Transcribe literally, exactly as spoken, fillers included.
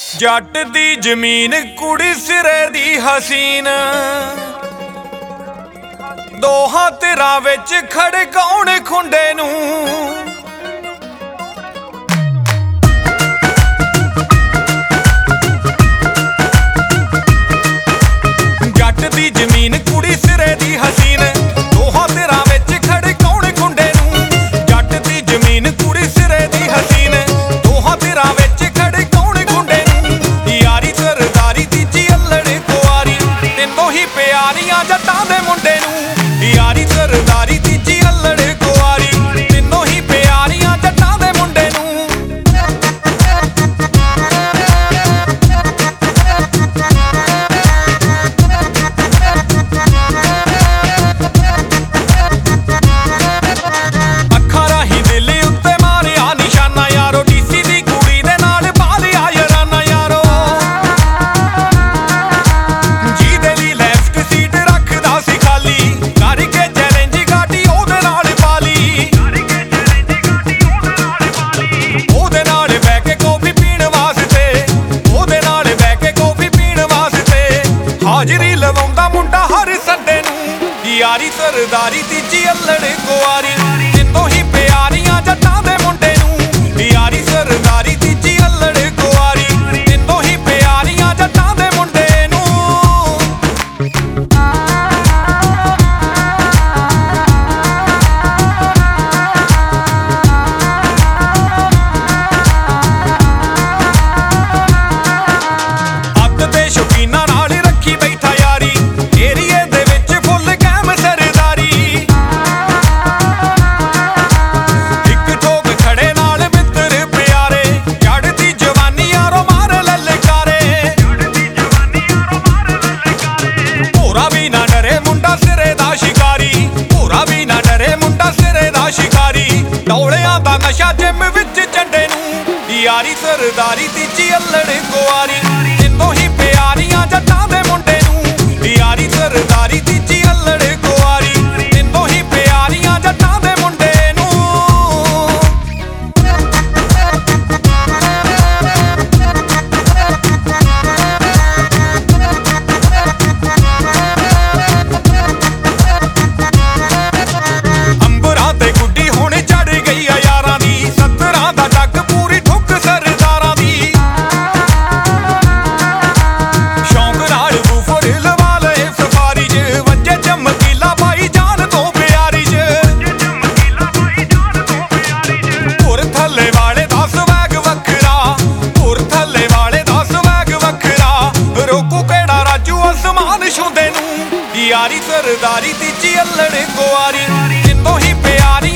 जट दी जमीन कुड़ी सिरे दी हसीन दोहां तिरां विच खड़काउण खुंडे नूं। जट दी जमीन कुड़ी सिरे दी हसीन दोहां तिरां विच खड़काउण खुंडे नूं। जट दी जमीन कुड़ी सिरे दी हसीन दोहां तिरां विच खड़काउण खुंडे नूं। यारी सरदारी तीजी अल्लड़ कुआरी तिन्नों ही प्यारियां जट्टां दे मुंडे नूं। यारी सरदारी तीजी अल्लड़ कुआरी तिन्नों ही प्यारियां जट्टां दे मुंडे नूं। अखां राहीं दिल उत्ते मारिया निशाना यारो डीसी दी कुड़ी दे नाल पा लिया याराना यारो। जीदे लई लैफ्ट सीट रखदा सी खाली करके चैलेंज गाड़ी ओहदे नाल पाली। ओहदे नाल बैठ के कॉफी पीण वास्ते ओहदे नाल बैठ के कॉफी पीण वास्ते हाजरी लवाउंदा मुंडा हर संडे नूं। यारी सरदारी तीजी अल्लड़ कुआरी तिन्नों ही प्यारियां जट्टां दे मुंडे नूं। यारी सरदारी तीजी अल्लड़ कुआरी तिन्नों ही प्यारियां जट्टां दे मुंडे नूं। अत दे शौकीनां नाल रखी बैठा यारी एरिए दे विच फुल कैम सरदारी। इक ठोक खड़े नाल मित्र प्यारे चढ़दी जवानी यारो मार ललकारे। भोरा भी ना डरे मुंडा सिरे दा शिकारी भोरा भी ना डरे मुंडा सिरे दा शिकारी। डौलियां दा नशा जिम विच झंडे नूं। यारी सरदारी तीजी अल्लड़ कुआरी तिन्नों ही प्यारियां जट्टां दे मुंडे नूं। यारी सरदारी तीजी अल्लड़ कुआरी तिन्नों ही प्यारियां जट्टां दे मुंडे नूं। अंबरां ते गुड्डी हुण चढ़ गई आ यारां दी सत्तरां दा जग पूरी ठुक सरदारां दी। शौक नाल बूफर लवा लए सफारी च वंजे चमकीला पाई जान तो प्यारी च। पुर थल्ले वाले दा स्वैग वखरा पुर थल्ले वाले दा स्वैग वखरा रोकू केड़ा राजू आसमान छूंदे नूं। यारी सरदारी तीजी अल्लड़ कुआरी तिन्नों ही प्यारी